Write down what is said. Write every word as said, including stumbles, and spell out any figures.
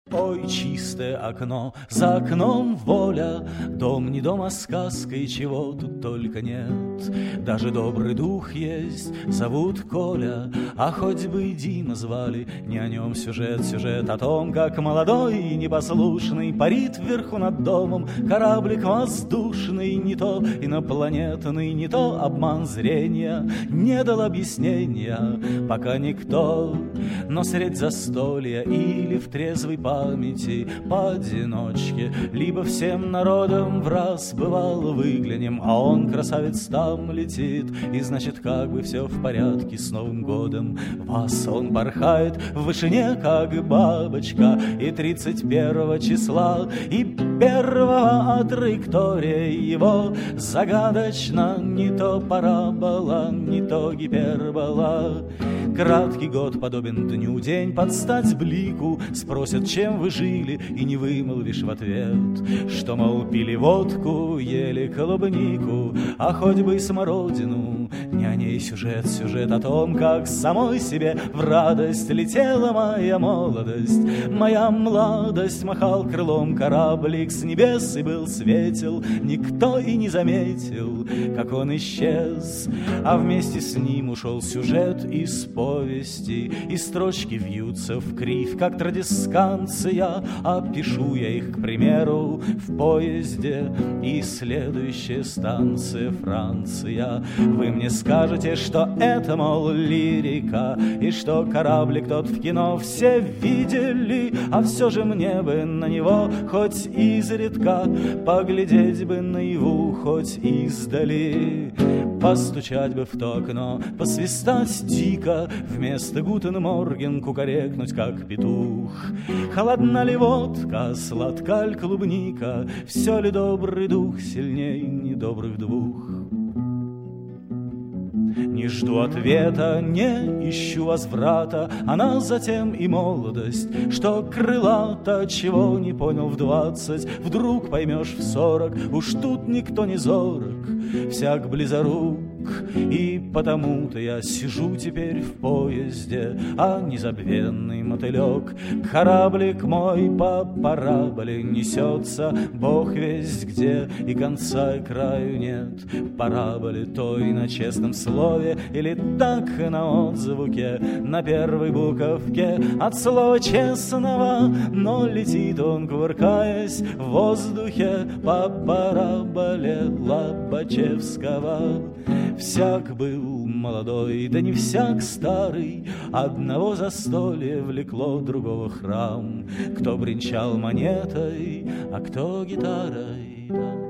Ой, чистое окно, за окном воля, дом не дом, а сказка, и чего тут только нет. Даже добрый дух есть, зовут Коля, а хоть бы и Дима звали, не о нем сюжет, сюжет о том, как молодой и непослушный парит вверху над домом кораблик воздушный, не то инопланетный, не то обман зрения, не дал объяснения пока никто. Но средь застолья или в трезвой памяти поодиночке, либо всем народом в раз бывало выглянем, а он, красавец, там летит, и значит, как бы все в порядке с Новым годом. Вас он порхает в вышине, как бабочка, и тридцать первого числа, и первого, а траектория его загадочна, не то парабола, не то гипербола. Краткий год подобен дню, день под стать блику. Спросят, чем вы жили, и не вымолвишь в ответ, что, мол, пили водку, ели клубнику, а хоть бы и смородину. Не о ней сюжет, сюжет о том, как самой себе в радость летела моя молодость. Моя младость, махал крылом кораблик с небес и был светел. Никто и не заметил, как он исчез, а вместе с ним ушел сюжет из повести, и строчки вьются в кривь, как традисканция, а пишу я их, к примеру, в поезде, и следующая станция Франция. Вы мне скажете, что это, мол, лирика, и что кораблик тот в кино все видели, а все же мне бы на него хоть изредка поглядеть бы наяву, хоть издали, постучать бы в то окно, посвистать дико, вместо гутен морген кукарекнуть, как петух. Холодна ли водка, сладка ль клубника, все ли добрый дух сильней недобрых двух? Не жду ответа, не ищу возврата, она затем и молодость, что крылата, чего не понял в двадцать, вдруг поймешь в сорок, уж тут никто не зорок, всяк близорук. И потому-то я сижу теперь в поезде, а незабвенный мотылек, кораблик мой по параболе несется, бог весть где, и конца и краю нет. Параболе той на честном слове, или так на отзвуке, на первой буковке от слова честного, но летит он, кувыркаясь в воздухе по параболе Лобачевского. Всяк был молодой, да не всяк старый, одного застолья влекло другого храм. Кто бренчал монетой, а кто гитарой, да.